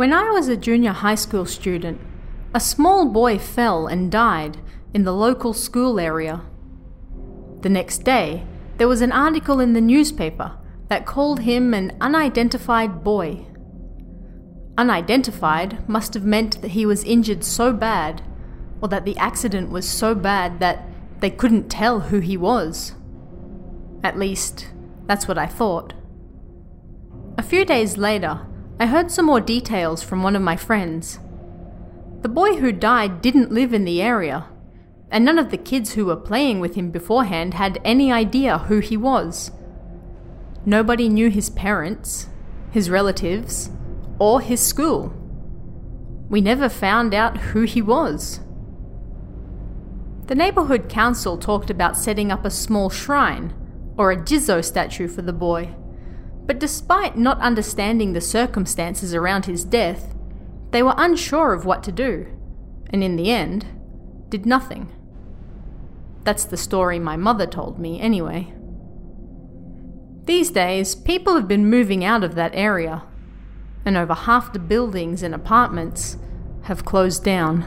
When I was a junior high school student, a small boy fell and died in the local school area. The next day, there was an article in the newspaper that called him an unidentified boy. Unidentified must have meant that he was injured so bad, or that the accident was so bad that they couldn't tell who he was. At least, that's what I thought. A few days later, I heard some more details from one of my friends. The boy who died didn't live in the area, and none of the kids who were playing with him beforehand had any idea who he was. Nobody knew his parents, his relatives, or his school. We never found out who he was. The neighborhood council talked about setting up a small shrine, or a Jizzo statue for the boy, but despite not understanding the circumstances around his death, they were unsure of what to do, and in the end, did nothing. That's the story my mother told me anyway. These days, people have been moving out of that area, and over half the buildings and apartments have closed down.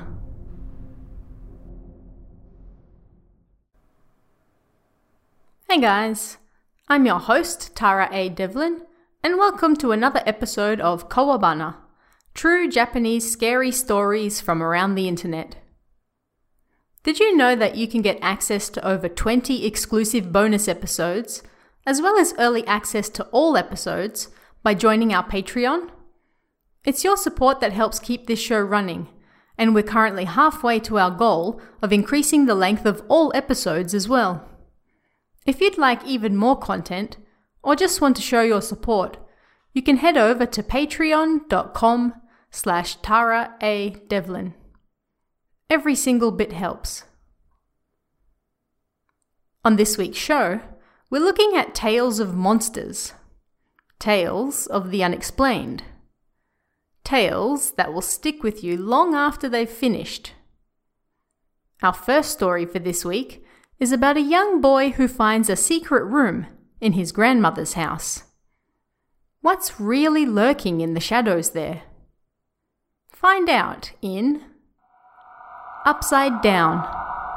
Hey guys, I'm your host, Tara A. Devlin, and welcome to another episode of Kawabana, true Japanese scary stories from around the internet. Did you know that you can get access to over 20 exclusive bonus episodes, as well as early access to all episodes, by joining our Patreon? It's your support that helps keep this show running, and we're currently halfway to our goal of increasing the length of all episodes as well. If you'd like even more content, or just want to show your support, you can head over to patreon.com/TaraADevlin. Every single bit helps. On this week's show, we're looking at tales of monsters, tales of the unexplained, tales that will stick with you long after they've finished. Our first story for this week is about a young boy who finds a secret room in his grandmother's house. What's really lurking in the shadows there? Find out in Upside Down.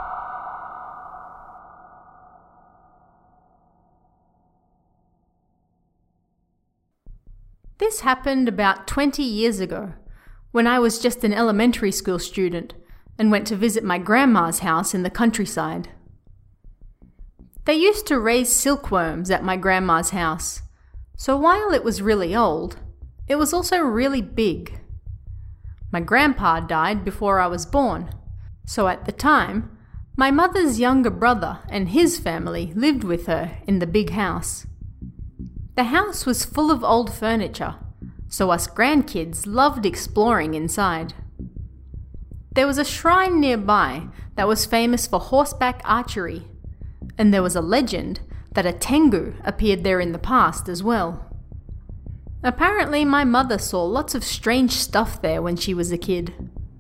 This happened about 20 years ago, when I was just an elementary school student and went to visit my grandma's house in the countryside. They used to raise silkworms at my grandma's house, so while it was really old, it was also really big. My grandpa died before I was born, so at the time, my mother's younger brother and his family lived with her in the big house. The house was full of old furniture, so us grandkids loved exploring inside. There was a shrine nearby that was famous for horseback archery, and there was a legend that a tengu appeared there in the past as well. Apparently, my mother saw lots of strange stuff there when she was a kid.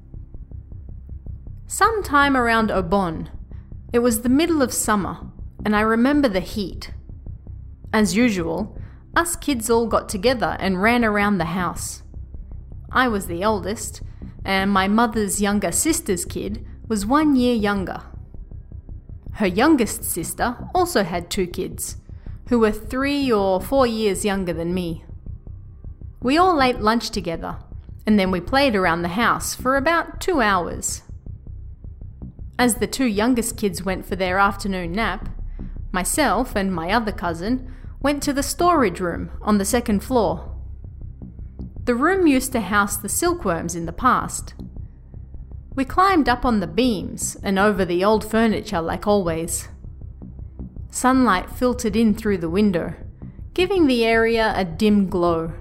Sometime around Obon, it was the middle of summer, and I remember the heat. As usual, us kids all got together and ran around the house. I was the oldest, and my mother's younger sister's kid was 1 year younger. Her youngest sister also had 2 kids, who were 3 or 4 years younger than me. We all ate lunch together, and then we played around the house for about 2 hours. As the 2 youngest kids went for their afternoon nap, myself and my other cousin went to the storage room on the second floor. The room used to house the silkworms in the past. We climbed up on the beams and over the old furniture like always. Sunlight filtered in through the window, giving the area a dim glow.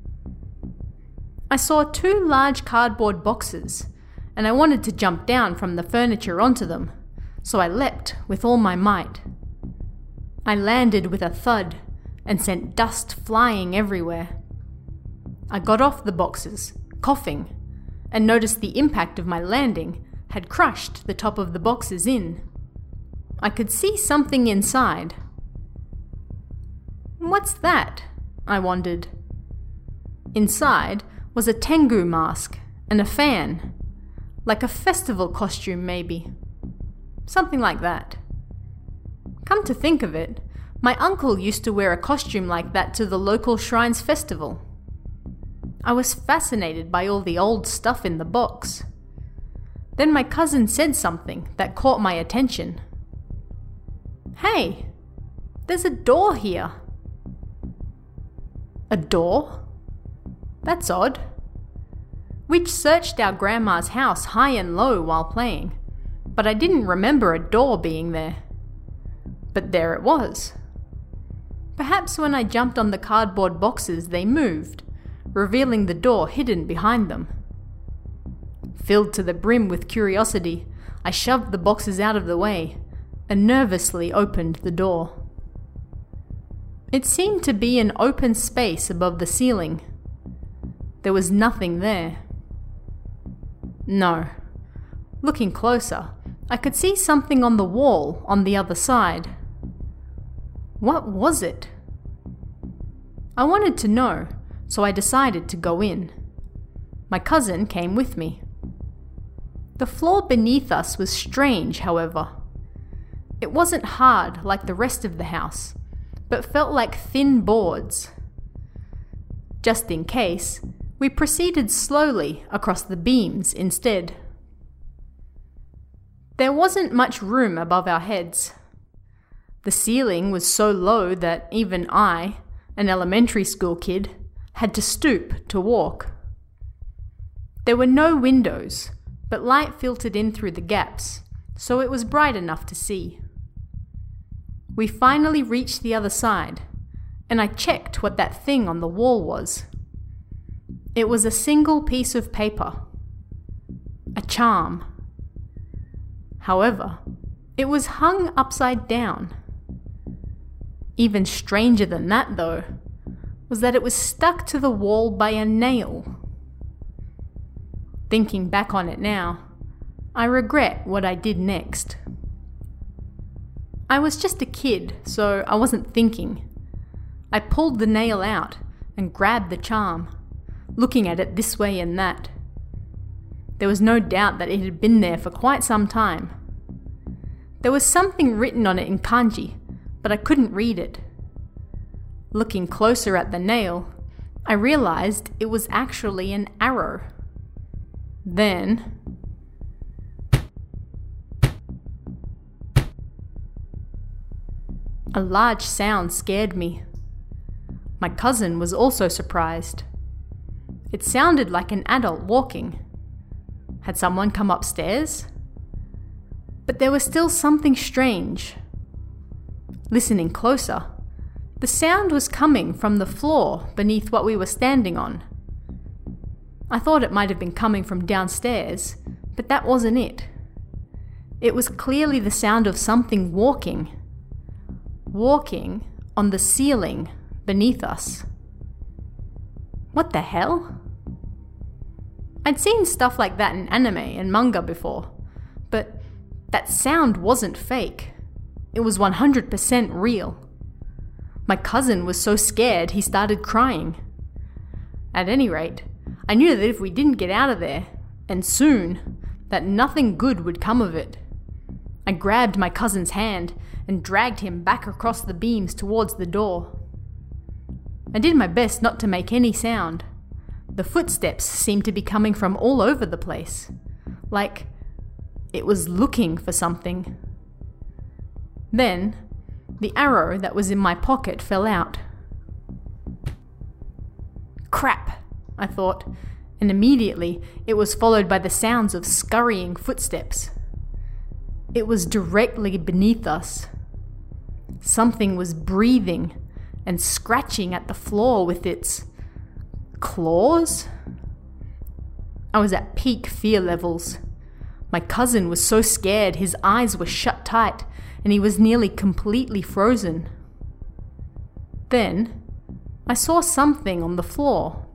I saw 2 large cardboard boxes, and I wanted to jump down from the furniture onto them, so I leapt with all my might. I landed with a thud and sent dust flying everywhere. I got off the boxes, coughing, and noticed the impact of my landing had crushed the top of the boxes in. I could see something inside. "What's that?" I wondered. Inside was a Tengu mask and a fan, like a festival costume maybe. Something like that. Come to think of it, my uncle used to wear a costume like that to the local shrine's festival. I was fascinated by all the old stuff in the box. Then my cousin said something that caught my attention. "Hey, there's a door here." A door? That's odd. We'd searched our grandma's house high and low while playing, but I didn't remember a door being there. But there it was. Perhaps when I jumped on the cardboard boxes they moved, revealing the door hidden behind them. Filled to the brim with curiosity, I shoved the boxes out of the way and nervously opened the door. It seemed to be an open space above the ceiling. There was nothing there. No. Looking closer, I could see something on the wall on the other side. What was it? I wanted to know, so I decided to go in. My cousin came with me. The floor beneath us was strange, however. It wasn't hard like the rest of the house, but felt like thin boards. Just in case, we proceeded slowly across the beams instead. There wasn't much room above our heads. The ceiling was so low that even I, an elementary school kid, had to stoop to walk. There were no windows, but light filtered in through the gaps, so it was bright enough to see. We finally reached the other side, and I checked what that thing on the wall was. It was a single piece of paper. A charm. However, it was hung upside down. Even stranger than that, though, was that it was stuck to the wall by a nail. Thinking back on it now, I regret what I did next. I was just a kid, so I wasn't thinking. I pulled the nail out and grabbed the charm, looking at it this way and that. There was no doubt that it had been there for quite some time. There was something written on it in kanji, but I couldn't read it. Looking closer at the nail, I realized it was actually an arrow. Then, a large sound scared me. My cousin was also surprised. It sounded like an adult walking. Had someone come upstairs? But there was still something strange. Listening closer, the sound was coming from the floor beneath what we were standing on. I thought it might have been coming from downstairs, but that wasn't it. It was clearly the sound of something walking. Walking on the ceiling beneath us. What the hell? I'd seen stuff like that in anime and manga before, but that sound wasn't fake. It was 100% real. My cousin was so scared he started crying. At any rate, I knew that if we didn't get out of there, and soon, that nothing good would come of it. I grabbed my cousin's hand and dragged him back across the beams towards the door. I did my best not to make any sound. The footsteps seemed to be coming from all over the place, like it was looking for something. Then, the arrow that was in my pocket fell out. Crap, I thought, and immediately it was followed by the sounds of scurrying footsteps. It was directly beneath us. Something was breathing and scratching at the floor with its claws? I was at peak fear levels. My cousin was so scared his eyes were shut tight and he was nearly completely frozen. Then, I saw something on the floor.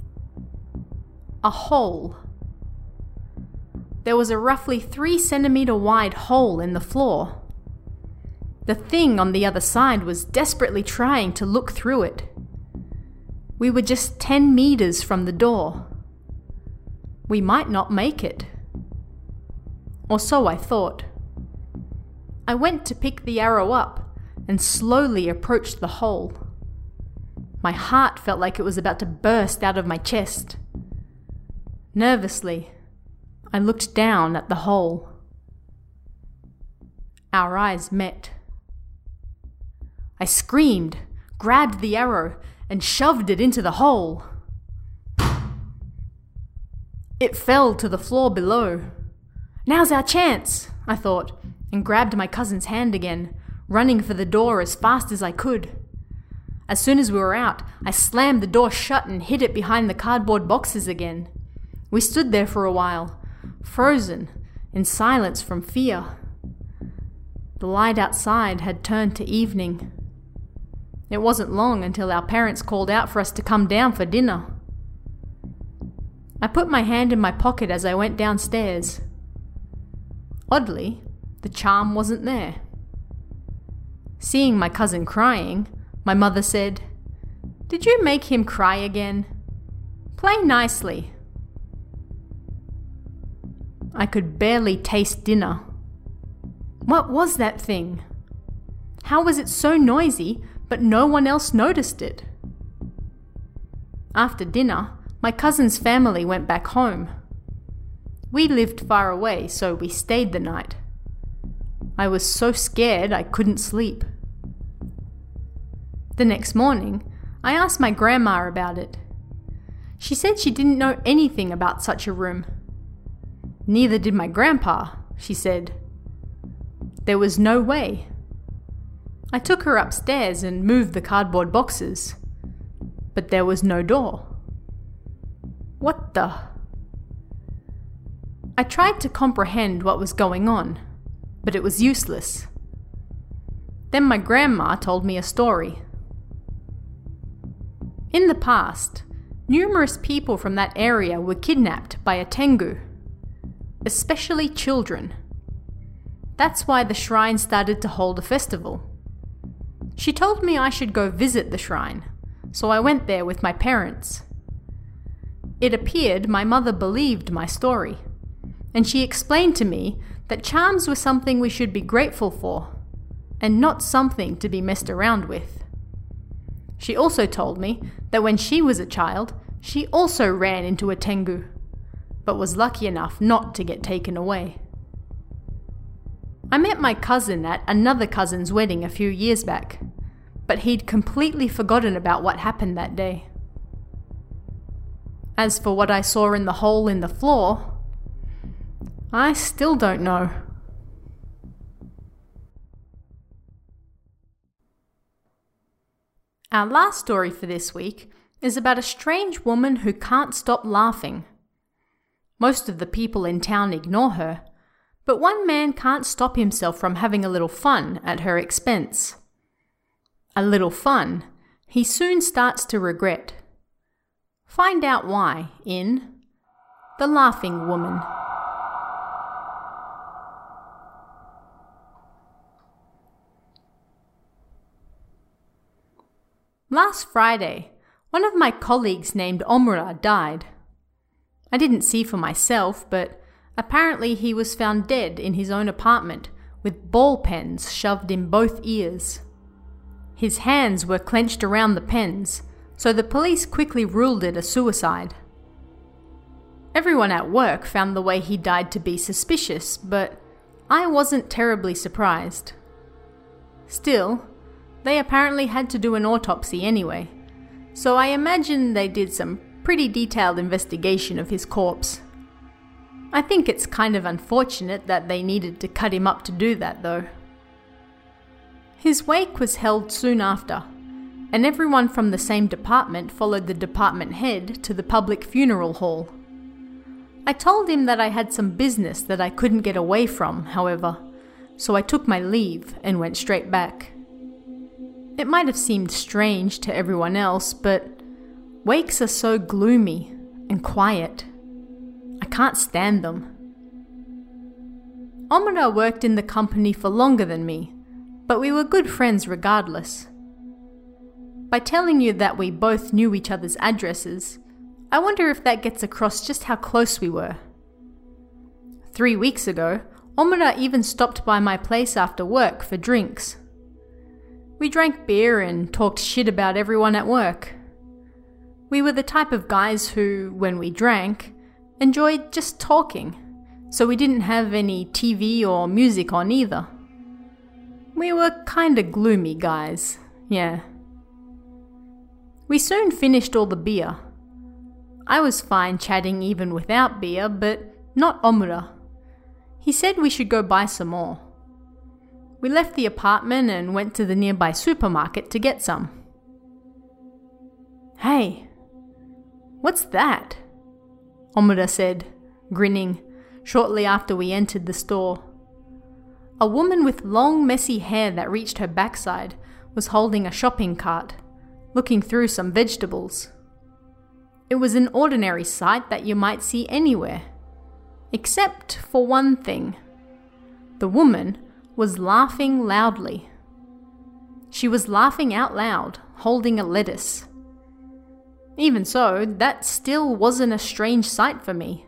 A hole. There was a roughly 3-centimeter wide hole in the floor. The thing on the other side was desperately trying to look through it. We were just 10 meters from the door. We might not make it. Or so I thought. I went to pick the arrow up and slowly approached the hole. My heart felt like it was about to burst out of my chest. Nervously, I looked down at the hole. Our eyes met. I screamed, grabbed the arrow, and shoved it into the hole. It fell to the floor below. Now's our chance, I thought, and grabbed my cousin's hand again, running for the door as fast as I could. As soon as we were out, I slammed the door shut and hid it behind the cardboard boxes again. We stood there for a while, frozen, in silence from fear. The light outside had turned to evening. It wasn't long until our parents called out for us to come down for dinner. I put my hand in my pocket as I went downstairs. Oddly, the charm wasn't there. Seeing my cousin crying, my mother said, "Did you make him cry again? Play nicely." I could barely taste dinner. What was that thing? How was it so noisy, but no one else noticed it? After dinner, my cousin's family went back home. We lived far away, so we stayed the night. I was so scared I couldn't sleep. The next morning, I asked my grandma about it. She said she didn't know anything about such a room. Neither did my grandpa, she said. There was no way. I took her upstairs and moved the cardboard boxes, but there was no door. What the? I tried to comprehend what was going on, but it was useless. Then my grandma told me a story. In the past, numerous people from that area were kidnapped by a Tengu, especially children. That's why the shrine started to hold a festival. She told me I should go visit the shrine, so I went there with my parents. It appeared my mother believed my story, and she explained to me that charms were something we should be grateful for, and not something to be messed around with. She also told me that when she was a child, she also ran into a Tengu, but was lucky enough not to get taken away. I met my cousin at another cousin's wedding a few years back, but he'd completely forgotten about what happened that day. As for what I saw in the hole in the floor, I still don't know. Our last story for this week is about a strange woman who can't stop laughing. Most of the people in town ignore her, but one man can't stop himself from having a little fun at her expense. A little fun he soon starts to regret. Find out why in The Laughing Woman. Last Friday, one of my colleagues named Omura died. I didn't see for myself, but apparently he was found dead in his own apartment with ball pens shoved in both ears. His hands were clenched around the pens, so the police quickly ruled it a suicide. Everyone at work found the way he died to be suspicious, but I wasn't terribly surprised. Still, they apparently had to do an autopsy anyway, so I imagine they did some pretty detailed investigation of his corpse. I think it's kind of unfortunate that they needed to cut him up to do that, though. His wake was held soon after, and everyone from the same department followed the department head to the public funeral hall. I told him that I had some business that I couldn't get away from, however, so I took my leave and went straight back. It might have seemed strange to everyone else, but wakes are so gloomy and quiet. I can't stand them. Omura worked in the company for longer than me, but we were good friends regardless. By telling you that we both knew each other's addresses, I wonder if that gets across just how close we were. 3 weeks ago, Omura even stopped by my place after work for drinks. We drank beer and talked shit about everyone at work. We were the type of guys who, when we drank, enjoyed just talking, so we didn't have any TV or music on either. We were kinda gloomy guys, yeah. We soon finished all the beer. I was fine chatting even without beer, but not Omura. He said we should go buy some more. We left the apartment and went to the nearby supermarket to get some. "Hey, what's that?" Omura said, grinning, shortly after we entered the store. A woman with long, messy hair that reached her backside was holding a shopping cart, looking through some vegetables. It was an ordinary sight that you might see anywhere, except for one thing. The woman was laughing loudly. She was laughing out loud, holding a lettuce. Even so, that still wasn't a strange sight for me.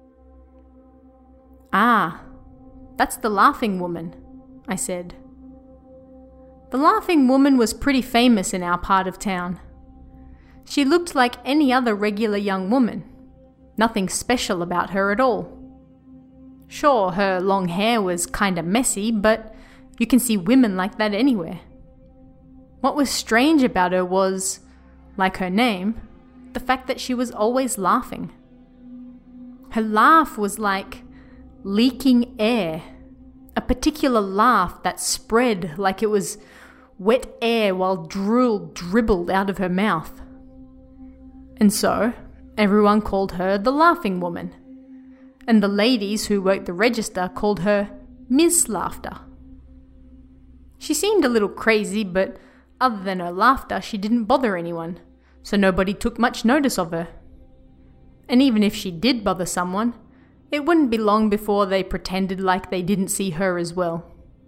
"Ah, that's the laughing woman," I said. The laughing woman was pretty famous in our part of town. She looked like any other regular young woman. Nothing special about her at all. Sure, her long hair was kinda messy, but you can see women like that anywhere. What was strange about her was, like her name, the fact that she was always laughing. Her laugh was like leaking air, a particular laugh that spread like it was wet air while drool dribbled out of her mouth. And so, everyone called her the Laughing Woman, and the ladies who worked the register called her Miss Laughter. She seemed a little crazy, but other than her laughter, she didn't bother anyone, so nobody took much notice of her. And even if she did bother someone, it wouldn't be long before they pretended like they didn't see her as well.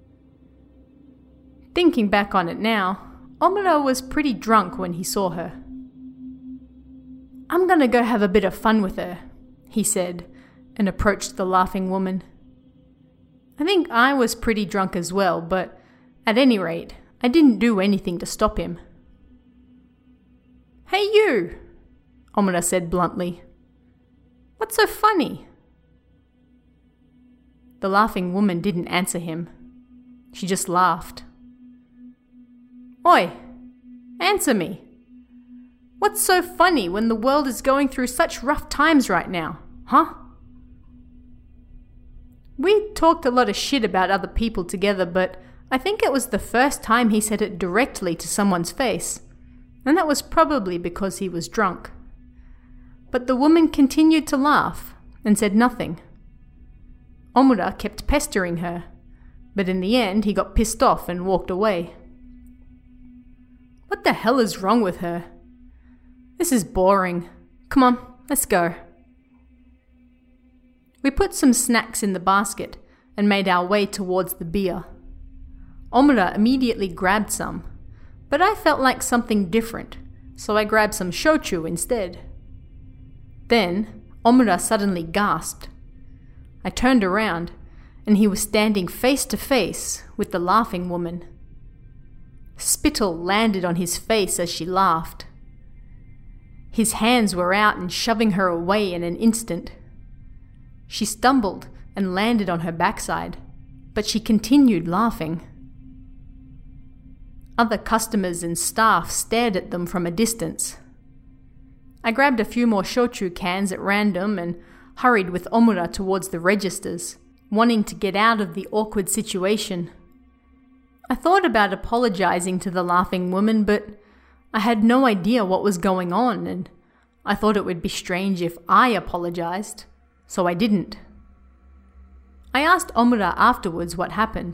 Thinking back on it now, Omura was pretty drunk when he saw her. "I'm gonna go have a bit of fun with her," he said, and approached the laughing woman. I think I was pretty drunk as well, but at any rate, I didn't do anything to stop him. "Hey you," Omura said bluntly. "What's so funny?" The laughing woman didn't answer him. She just laughed. "Oi, answer me. What's so funny when the world is going through such rough times right now, huh?" We talked a lot of shit about other people together, but I think it was the first time he said it directly to someone's face, and that was probably because he was drunk. But the woman continued to laugh and said nothing. Omura kept pestering her, but in the end he got pissed off and walked away. What the hell is wrong with her? This is boring. Come on, let's go. We put some snacks in the basket and made our way towards the beer. Omura immediately grabbed some, but I felt like something different, so I grabbed some shochu instead. Then, Omura suddenly gasped. I turned around, and he was standing face to face with the laughing woman. Spittle landed on his face as she laughed. His hands were out and shoving her away in an instant. She stumbled and landed on her backside, but she continued laughing. Other customers and staff stared at them from a distance. I grabbed a few more shochu cans at random and hurried with Omura towards the registers, wanting to get out of the awkward situation. I thought about apologizing to the laughing woman, but I had no idea what was going on, and I thought it would be strange if I apologized, so I didn't. I asked Omura afterwards what happened.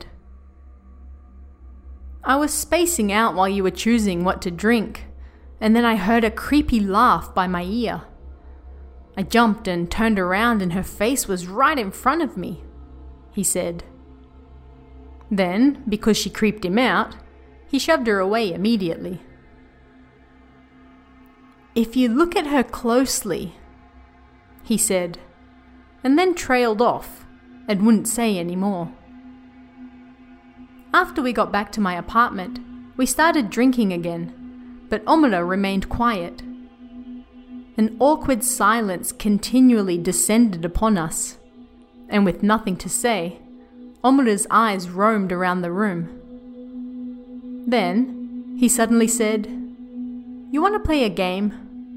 "I was spacing out while you were choosing what to drink, and then I heard a creepy laugh by my ear. I jumped and turned around and her face was right in front of me," he said. Then, because she creeped him out, he shoved her away immediately. "If you look at her closely," he said, and then trailed off and wouldn't say any more. After we got back to my apartment, we started drinking again, but Omura remained quiet. An awkward silence continually descended upon us, and with nothing to say, Omura's eyes roamed around the room. Then, he suddenly said, "You want to play a game?"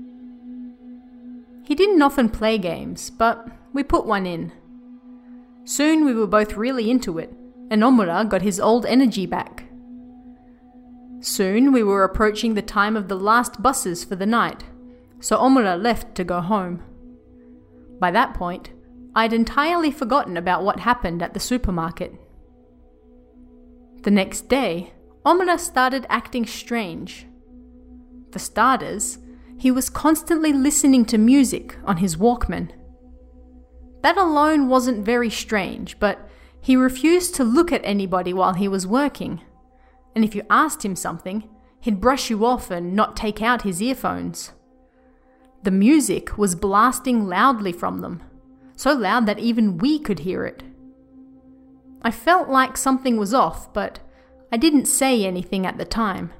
He didn't often play games, but we put one in. Soon we were both really into it, and Omura got his old energy back. Soon we were approaching the time of the last buses for the night, so Omura left to go home. By that point, I'd entirely forgotten about what happened at the supermarket. The next day, Omura started acting strange. For starters, he was constantly listening to music on his Walkman. That alone wasn't very strange, but he refused to look at anybody while he was working. And if you asked him something, he'd brush you off and not take out his earphones. The music was blasting loudly from them, so loud that even we could hear it. I felt like something was off, but I didn't say anything at the time.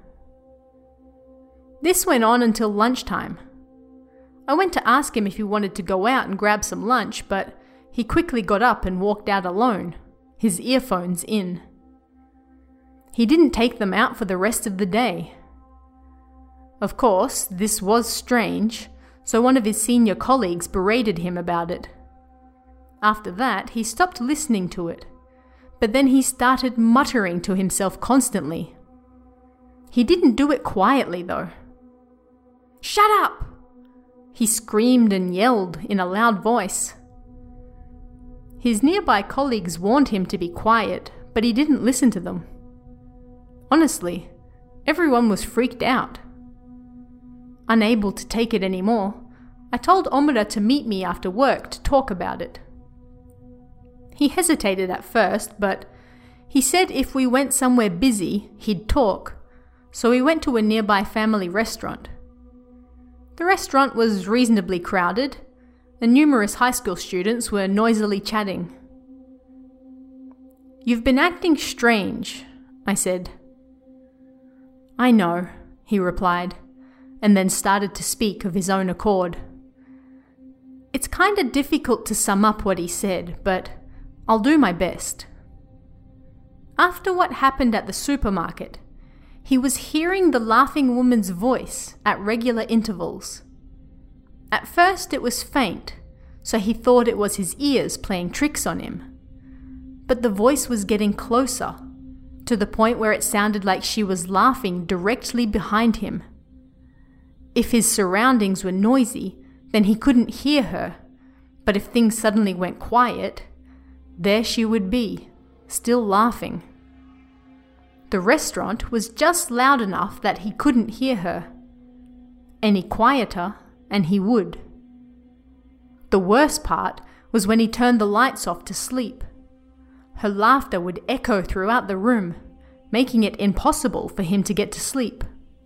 This went on until lunchtime. I went to ask him if he wanted to go out and grab some lunch, but he quickly got up and walked out alone, his earphones in. He didn't take them out for the rest of the day. Of course, this was strange, so one of his senior colleagues berated him about it. After that, he stopped listening to it, but then he started muttering to himself constantly. He didn't do it quietly, though. "Shut up!" he screamed and yelled in a loud voice. His nearby colleagues warned him to be quiet, but he didn't listen to them. Honestly, everyone was freaked out. Unable to take it anymore, I told Omura to meet me after work to talk about it. He hesitated at first, but he said if we went somewhere busy, he'd talk, so we went to a nearby family restaurant. The restaurant was reasonably crowded, and numerous high school students were noisily chatting. "You've been acting strange," I said. "I know," he replied, and then started to speak of his own accord. It's kinda difficult to sum up what he said, but I'll do my best. After what happened at the supermarket, he was hearing the laughing woman's voice at regular intervals. At first it was faint, so he thought it was his ears playing tricks on him. But the voice was getting closer, to the point where it sounded like she was laughing directly behind him. If his surroundings were noisy, then he couldn't hear her, but if things suddenly went quiet, there she would be, still laughing. The restaurant was just loud enough that he couldn't hear her. Any quieter, and he would. The worst part was when he turned the lights off to sleep. Her laughter would echo throughout the room, making it impossible for him to get to sleep.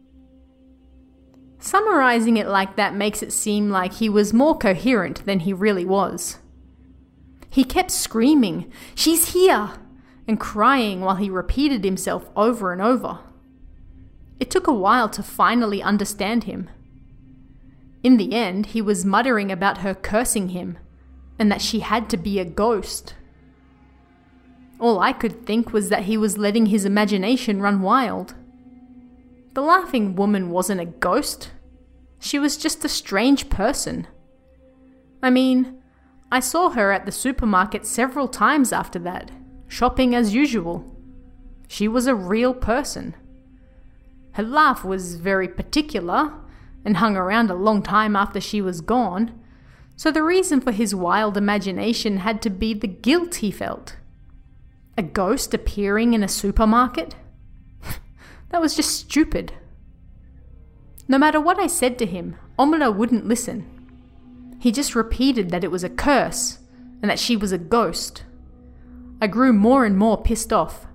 Summarizing it like that makes it seem like he was more coherent than he really was. He kept screaming, "She's here!" and crying while he repeated himself over and over. It took a while to finally understand him. In the end, he was muttering about her cursing him, and that she had to be a ghost. All I could think was that he was letting his imagination run wild. The laughing woman wasn't a ghost. She was just a strange person. I mean, I saw her at the supermarket several times after that, shopping as usual. She was a real person. Her laugh was very particular and hung around a long time after she was gone, so the reason for his wild imagination had to be the guilt he felt. A ghost appearing in a supermarket? That was just stupid. No matter what I said to him, Omura wouldn't listen. He just repeated that it was a curse and that she was a ghost. I grew more and more pissed off.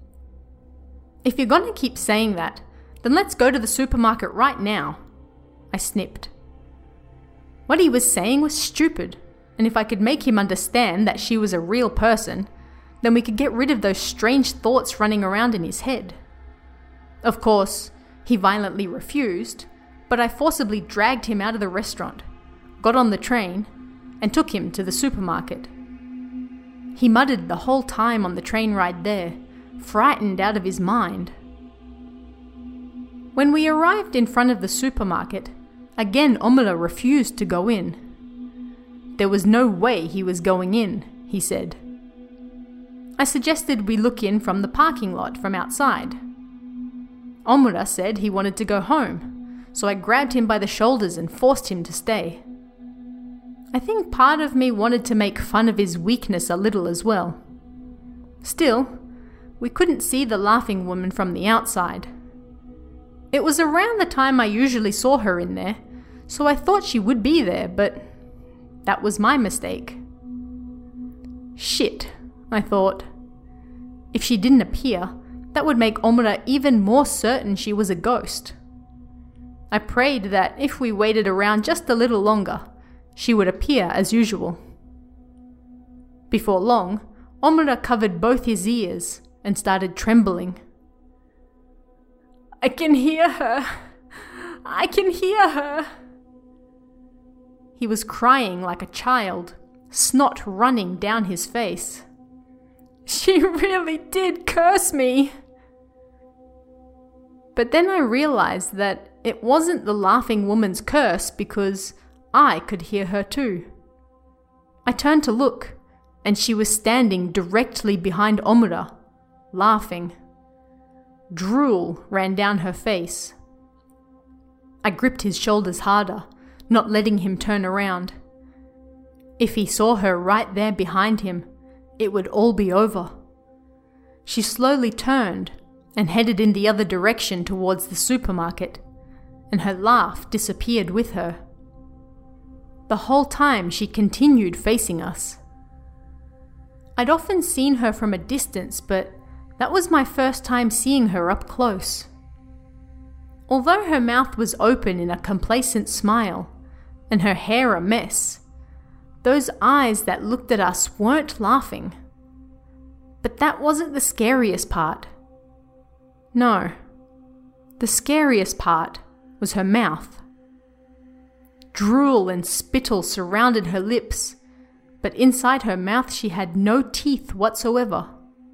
"If you're gonna keep saying that, then let's go to the supermarket right now," I snipped. What he was saying was stupid, and if I could make him understand that she was a real person, then we could get rid of those strange thoughts running around in his head. Of course, he violently refused, but I forcibly dragged him out of the restaurant, got on the train, and took him to the supermarket. He muttered the whole time on the train ride there, frightened out of his mind. When we arrived in front of the supermarket, again Omura refused to go in. There was no way he was going in, he said. I suggested we look in from the parking lot from outside. Omura said he wanted to go home, so I grabbed him by the shoulders and forced him to stay. I think part of me wanted to make fun of his weakness a little as well. Still, we couldn't see the laughing woman from the outside. It was around the time I usually saw her in there, so I thought she would be there, but that was my mistake. Shit, I thought. If she didn't appear, that would make Omura even more certain she was a ghost. I prayed that if we waited around just a little longer, she would appear as usual. Before long, Omura covered both his ears and started trembling. I can hear her. I can hear her. He was crying like a child, snot running down his face. She really did curse me. But then I realized that it wasn't the laughing woman's curse because I could hear her too. I turned to look, and she was standing directly behind Omura, laughing. Drool ran down her face. I gripped his shoulders harder, not letting him turn around. If he saw her right there behind him, it would all be over. She slowly turned and headed in the other direction towards the supermarket, and her laugh disappeared with her. The whole time she continued facing us. I'd often seen her from a distance, but that was my first time seeing her up close. Although her mouth was open in a complacent smile, and her hair a mess, those eyes that looked at us weren't laughing. But that wasn't the scariest part. No, the scariest part was her mouth. Drool and spittle surrounded her lips, but inside her mouth she had no teeth whatsoever.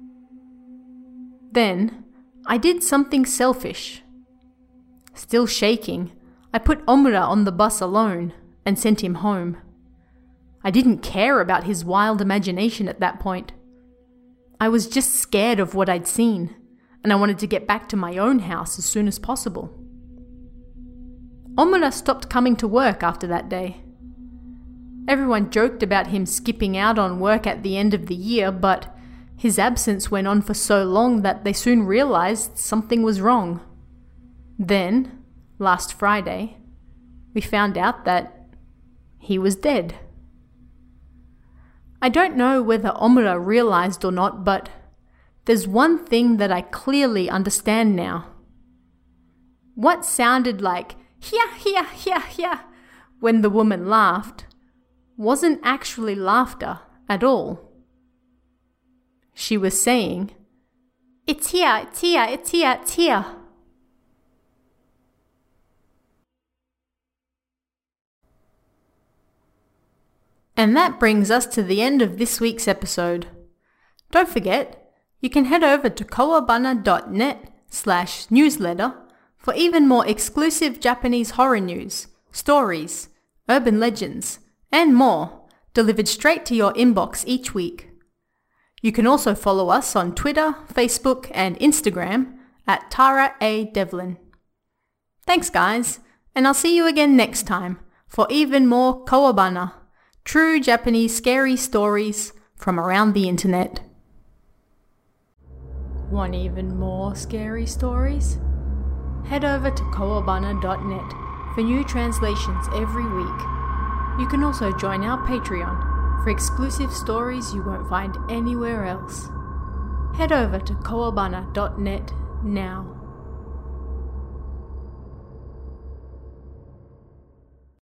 Then, I did something selfish. Still shaking, I put Omura on the bus alone and sent him home. I didn't care about his wild imagination at that point. I was just scared of what I'd seen, and I wanted to get back to my own house as soon as possible. Omura stopped coming to work after that day. Everyone joked about him skipping out on work at the end of the year, but his absence went on for so long that they soon realized something was wrong. Then, last Friday, we found out that he was dead. I don't know whether Omura realized or not, but there's one thing that I clearly understand now. What sounded like "Hia, hia, hia, hia" when the woman laughed wasn't actually laughter at all. She was saying, "It's here, it's here, it's here, it's here." And that brings us to the end of this week's episode. Don't forget, you can head over to kowabana.net/newsletter for even more exclusive Japanese horror news, stories, urban legends, and more, delivered straight to your inbox each week. You can also follow us on Twitter, Facebook, and Instagram at Tara A. Devlin. Thanks guys, and I'll see you again next time for even more Kowabana, true Japanese scary stories from around the internet. Want even more scary stories? Head over to kowabana.net for new translations every week. You can also join our Patreon for exclusive stories you won't find anywhere else. Head over to kowabana.net now.